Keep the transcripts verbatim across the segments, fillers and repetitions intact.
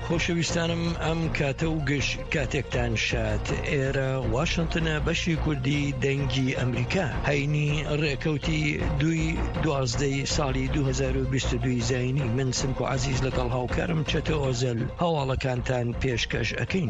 خۆشەویستانم ئەم کاتە و گەشت کاتێکتان شات ئێرە واشنتنە بەشی کوردی دەنگی ئەمریکا هەینی ڕێکەوتی دوی دوازدەی ساڵی دوو هەزار و بیست و دوو زاینی من سمک و عەزیز لەگەڵ هاوکارم چەتە ئۆزەل هەواڵەکانتان پێشکەش ئەکەین.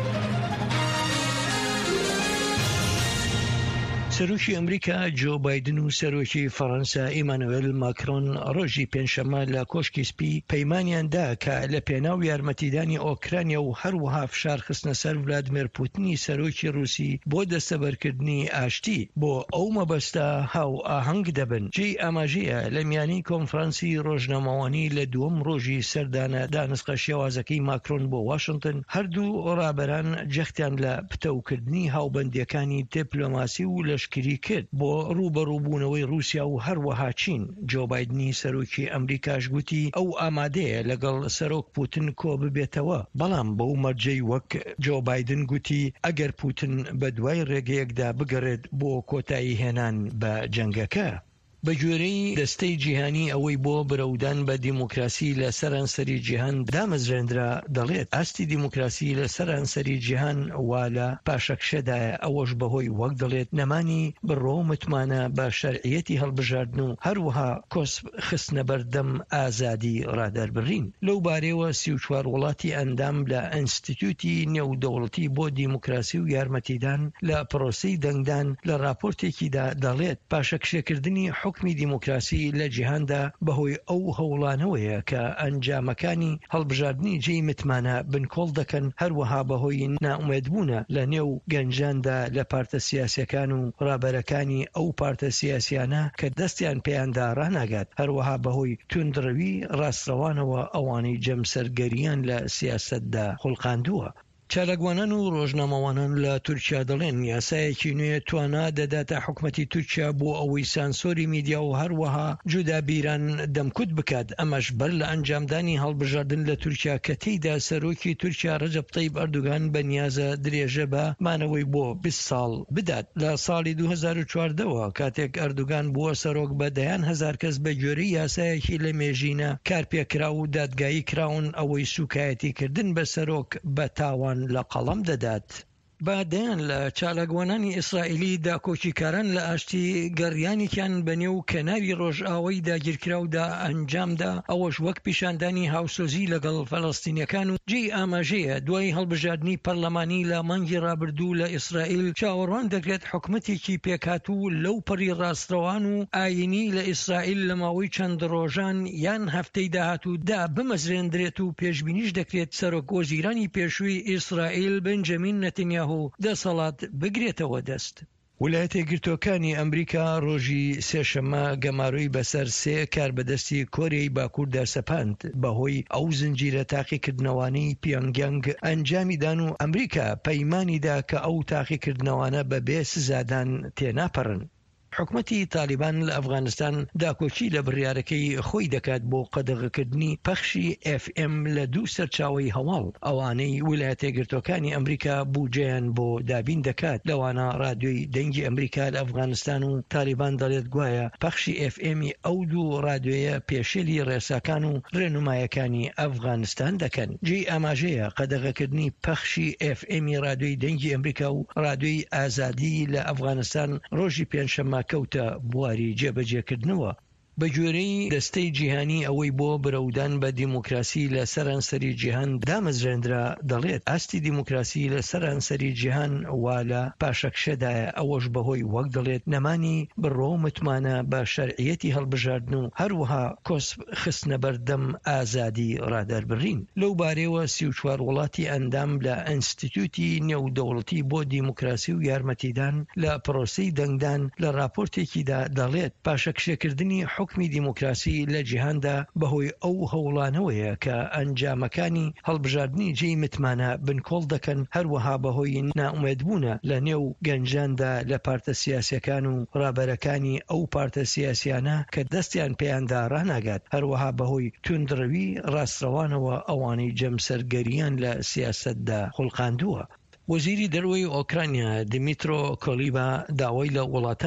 سەرۆکی ئەمریکا جۆ بایدن و سەرۆکی فەڕەنسا ئیمانوئێل ماکرۆن ڕۆژی پێنجشەممە لە کۆشکی سپی پەیمانیاندا کە لە پێناو یارمەتیدانی ئۆکرانیا و هەروەها فشار خستنە سەر ڤلادیمیر پوتینی سەرۆکی رووسی بۆ دەستەبەرکردنی ئاشتی بۆ ئەو مەبەستە هاو ئاهەنگ دەبن. جێی ئاماژەیە لە میانەی کۆنفرانسی ڕۆژنامەوانی لە دووەم ڕۆژی سەردانە دانسقە شێوازەکەی ماکرۆن بۆ واشنتن هەردوو ڕابەران جەختیان لە پتەوکردنی هاوبەندیەکانی دیپلۆماسی و لە شکری کرد بۆ ڕوبەڕووبوونەوەی رووسیا و هەروەها چین. جۆ بایدنی سەرۆکی ئەمریکاش گوتی ئەو ئامادەیە لەگەڵ سەرۆک پوتین کۆ ببێتەوە، بەڵام بەو مەرجەی وەک جۆ بایدن گوتی ئەگەر پوتین بە دوای ڕێگەیەکدا بگەڕێت بۆ کۆتایی هێنان بە جەنگەکە. بە گوێرەی دەستەی جیهانی ئەوەی بۆ برەودان بە دیموکراسی لە سەرانسەری جیهان دامەزرێنرا دەڵێت ئاستی دیموکراسی لە سەرانسەری جیهان وا لە پاشەکشەدایە، ئەوەش بەهۆی وەک دەڵێت نەمانی بڕۆ متمانە بە شەرعیەتی هەڵبژاردن و هەروەها کۆسب خستنە بەردەم ئازادی ڕادەربڕین. لەو بارەیەوە سی و چوار وڵاتی ئەندام لە ئینستیتوتی نێودەوڵەتی بۆ دیموکراسی و یارمەتیدان لە پرۆسەی دەنگدان لە راپۆرتێکیدا دەڵێت پاشەکشێکردنی حکمی دیموکراسی لە جیهاندا بەهۆی ئەو هەوڵانەوەیە کە ئەنجامەکانی هەڵبژاردننی جێی متمانە بنکۆڵ دەکەن، هەروەها بەهۆی نائومێدبوونە لە نێو گەنجاندا لە پارتە سیاسیەکان و ڕابەرەکانی ئەو پارتە سیاسیانە کە دەستیان پێیاندا ڕاناگات، هەروەها بەهۆی توندڕەوی ڕاستڕەوانەوە ئەوانەی جەمسەرگەریان لە سیاسەتدا خوڵقاندووە. چالەگوانان و ڕۆژنامەوانان لە تورکیا دەڵێن یاسایەکی نوێ توانا دەداتە حکومەتی تورکیا بۆ ئەوەی سانسۆری میدیا و هەروەها جودابیران دەمکوت بکات. ئەمەش بەر لە ئەنجامدانی هەڵبژاردن لە تورکیا کە تێیدا سەرۆکی تورکیا ڕەجەب تەیب ئەردوغان بەنیازە درێژە بە مانەوەی بۆ بیست ساڵ بدات. لە ساڵی دوو هەزار و چواردەوە کاتێک ئەردوغان بووە سەرۆک بە دەیان هەزار کەس بە گوێرەی یاسایەکی لە مێژینە کارپێکرا و دادگایی کراون ئەوەی سوکایەتیکردن بە سەرۆک بە تاوان لە قەڵەم دەدات. بادیان لە چالەگوانانی ئیسرائیلی داکۆچیکاران لە ئاشتی گەڕیانێکیان بەنێو کەناوی ڕۆژئاوای داگیرکراودا ئەنجامدا، ئەوەش وەک پیشاندانی هاوسۆزی لەگەڵ فەڵەستینیەکان و جێی ئاماژەیە دوای هەڵبژاردننی پەرلەمانی لە مانگی ڕابردوو لە ئیسرائیل چاوەڕوان دەکرێت حکومەتێکی پێکهاتوو لەو پەڕی ڕاستڕەوان و ئاینی لە ئیسرائیل لە ماوەی چەند ڕۆژان یان هەفتەی داهاتوودا بمەزرێندرێت و پێشبینیش دەکرێت سەرۆک وەزیرانی پێشووی ئیسرائیل بنجەمین نەتەنیاهو دەسەڵات بگرێتەوە دەست. ویلایەتە یەکگرتووەکانی ئەمریکا ڕۆژی سێشەممە گەماروی بەسەر سێ کاربەدەستی کۆریای باکووردا سەپاند بەهۆی ئەو زنجیرە تاقیکردنەوانەی پیۆنگیانگ ئەنجامیدان و ئەمریکا پەیمانیدا کە ئەو تاقیکردنەوانە بەبێ سزادان تێناپەڕن. حکومەتی تالیبان لە ئەفغانستان داکۆچی لە بڕیارەکەی خۆی دەکات بۆ قەدەغەکردنی پەخشی ئێف ئێم لە دوو سەرچاوەی هەواڵ، ئەوانەی ویلایەتە یەکگرتووەکانی ئەمریکا بوجەیان بۆ دابین دەکات. لەوانە رادیۆی دەنگی ئەمریکا لە ئەفغانستان و تالیبان دەڵێت گوایە پەخشی ئێف ئێمی ئەو دوو رادیۆیە پێشێلی ڕێساکان و ڕێنمایەکانی ئەفغانستان دەکەن. جێی ئاماژەیە قەدەغەکردنی پەخشی ئێف ئێمی رادیۆی دەنگی ئەمریکا و رادیۆی ئازادی لە ئەفغانستان ڕۆژی پێنجشەممە کەوتە بواری جێبەجێکردنەوە. بە گوێرەی دەستەی جیهانی ئەوەی بۆ برەودان بە دیموکراسی لە سەرانسەری جیهان دامەزرێنرا دەڵێت ئاستی دیموکراسی لە سەرانسەری جیهان وا لە پاشەکشەدایە، ئەوەش بەهۆی وەک دەڵێت نەمانی بڕۆ متمانە بە شەرعیەتی هەڵبژاردن و هەروەها کۆسب خستنە بەردەم ئازادی ڕادەربڕین. لەو بارەیەوە سی و چوار وڵاتی ئەندام لە ئینستیتوتی نێودەوڵەتی بۆ دیموکراسی و یارمەتیدان لە پرۆسەی دەنگدان لە راپۆرتێکیدا دەڵێت پاشەکشێکردنی حکمی دیموکراسی لە جیهاندا بەهۆی ئەو هەوڵانەوەیە کە ئەنجامەکانی هەڵبژاردننی جێی متمانە بنکۆڵ دەکەن، هەروەها بەهۆی نائومێدبوونە لە نێو گەنجاندا لە پارتە سیاسیەکان و ڕابەرەکانی ئەو پارتە سیاسیانە کە دەستیان پێیاندا ڕاناگات، هەروەها بەهۆی توندڕەوی ڕاستڕەوانەوە ئەوانەی جەمسەرگەریان لە سیاسەتدا خوڵقاندووە. وەزیری دەرەوەی ئۆکرانیا دیمیترۆ کۆلیبا داوای لە وڵاتە